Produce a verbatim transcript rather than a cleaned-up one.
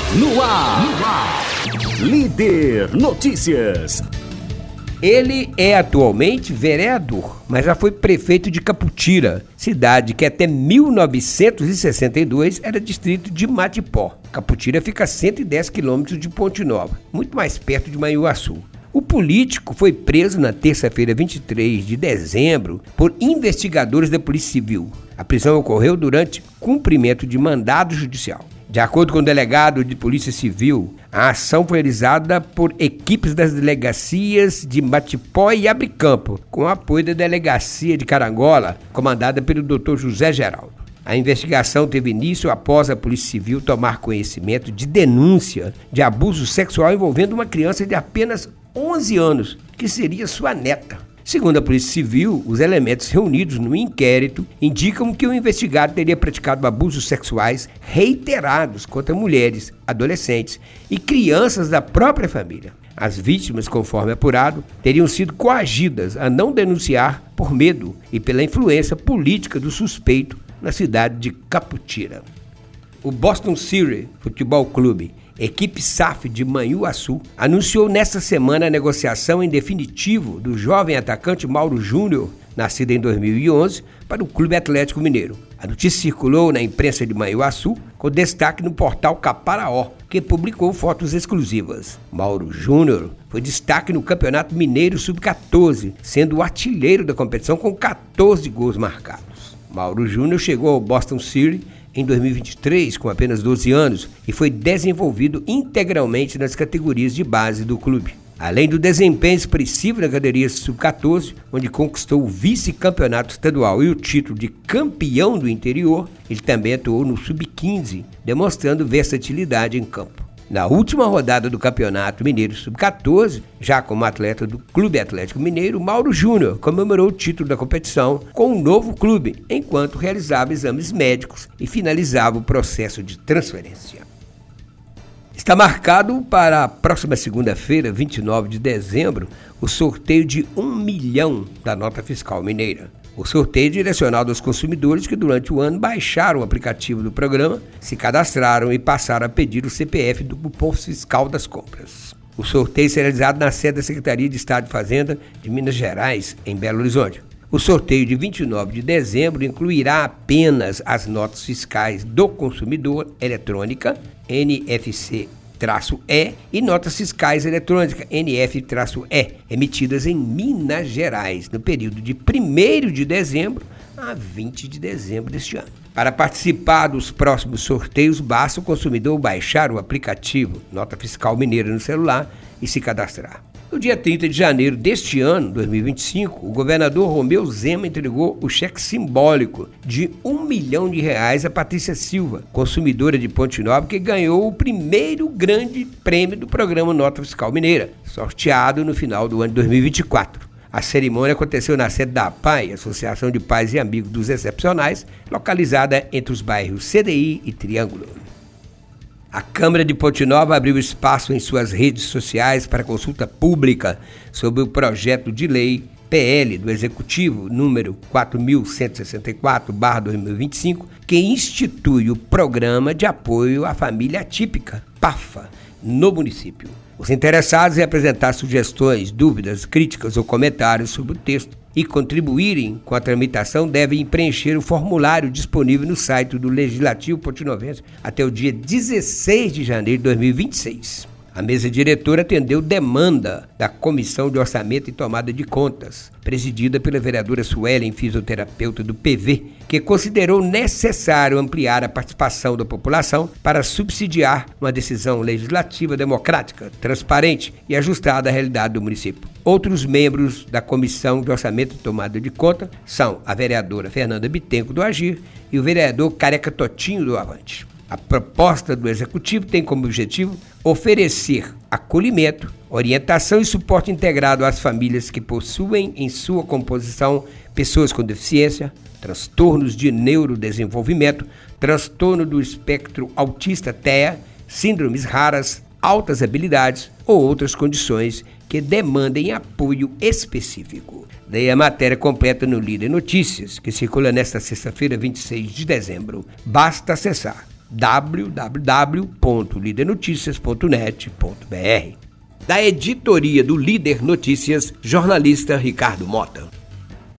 No ar, no ar, Líder Notícias. Ele é atualmente vereador, mas já foi prefeito de Caputira, cidade que até mil novecentos e sessenta e dois era distrito de Matipó. Caputira fica a cento e dez quilômetros de Ponte Nova, muito mais perto de Manhuaçu. O político foi preso na terça-feira, vinte e três de dezembro, por investigadores da Polícia Civil. A prisão ocorreu durante cumprimento de mandado judicial. De acordo com o delegado de Polícia Civil, a ação foi realizada por equipes das delegacias de Matipó e Abricampo, com o apoio da Delegacia de Carangola, comandada pelo doutor José Geraldo. A investigação teve início após a Polícia Civil tomar conhecimento de denúncia de abuso sexual envolvendo uma criança de apenas onze anos, que seria sua neta. Segundo a Polícia Civil, os elementos reunidos no inquérito indicam que o investigado teria praticado abusos sexuais reiterados contra mulheres, adolescentes e crianças da própria família. As vítimas, conforme apurado, teriam sido coagidas a não denunciar por medo e pela influência política do suspeito na cidade de Caputira. O Boston City Futebol Clube, equipe S A F de Manhuaçu, anunciou nesta semana a negociação em definitivo do jovem atacante Mauro Júnior, nascido em dois mil e onze, para o Clube Atlético Mineiro. A notícia circulou na imprensa de Manhuaçu, com destaque no portal Caparaó, que publicou fotos exclusivas. Mauro Júnior foi destaque no Campeonato Mineiro sub catorze, sendo o artilheiro da competição com catorze gols marcados. Mauro Júnior chegou ao Boston City em dois mil e vinte e três, com apenas doze anos, e foi desenvolvido integralmente nas categorias de base do clube. Além do desempenho expressivo na categoria sub catorze, onde conquistou o vice-campeonato estadual e o título de campeão do interior, ele também atuou no sub quinze, demonstrando versatilidade em campo. Na última rodada do Campeonato Mineiro sub catorze, já como atleta do Clube Atlético Mineiro, Mauro Júnior comemorou o título da competição com um novo clube, enquanto realizava exames médicos e finalizava o processo de transferência. Está marcado para a próxima segunda-feira, vinte e nove de dezembro, o sorteio de um milhão da nota fiscal mineira. O sorteio é direcionado aos consumidores que durante o ano baixaram o aplicativo do programa, se cadastraram e passaram a pedir o C P F do cupom fiscal das compras. O sorteio será realizado na sede da Secretaria de Estado de Fazenda de Minas Gerais, em Belo Horizonte. O sorteio de vinte e nove de dezembro incluirá apenas as notas fiscais do consumidor eletrônica, N F C E, e notas fiscais eletrônicas, N F E, emitidas em Minas Gerais, no período de primeiro de dezembro a vinte de dezembro deste ano. Para participar dos próximos sorteios, basta o consumidor baixar o aplicativo Nota Fiscal Mineira no celular e se cadastrar. No dia trinta de janeiro deste ano, dois mil e vinte e cinco, o governador Romeu Zema entregou o cheque simbólico de um milhão de reais a Patrícia Silva, consumidora de Ponte Nova, que ganhou o primeiro grande prêmio do programa Nota Fiscal Mineira, sorteado no final do ano de dois mil e vinte e quatro. A cerimônia aconteceu na sede da A P A I, Associação de Pais e Amigos dos Excepcionais, localizada entre os bairros C D I e Triângulo. A Câmara de Ponte Nova abriu espaço em suas redes sociais para consulta pública sobre o projeto de lei P L do Executivo número quatro mil cento e sessenta e quatro barra dois mil e vinte e cinco, que institui o Programa de Apoio à Família Atípica, PAFA, no município. Os interessados em apresentar sugestões, dúvidas, críticas ou comentários sobre o texto e contribuírem com a tramitação devem preencher o formulário disponível no site do Legislativo Pontinovense até o dia dezesseis de janeiro de dois mil e vinte e seis. A mesa diretora atendeu demanda da Comissão de Orçamento e Tomada de Contas, presidida pela vereadora Suelen, fisioterapeuta do P V, que considerou necessário ampliar a participação da população para subsidiar uma decisão legislativa democrática, transparente e ajustada à realidade do município. Outros membros da Comissão de Orçamento e Tomada de Conta são a vereadora Fernanda Bittenco do Agir e o vereador Careca Totinho do Avante. A proposta do Executivo tem como objetivo oferecer acolhimento, orientação e suporte integrado às famílias que possuem em sua composição pessoas com deficiência, transtornos de neurodesenvolvimento, transtorno do espectro autista T E A, síndromes raras, altas habilidades ou outras condições que demandem apoio específico. Daí a matéria completa no Líder Notícias, que circula nesta sexta-feira, vinte e seis de dezembro. Basta acessar w w w ponto líder notícias ponto net ponto b r. Da editoria do Líder Notícias, jornalista Ricardo Mota.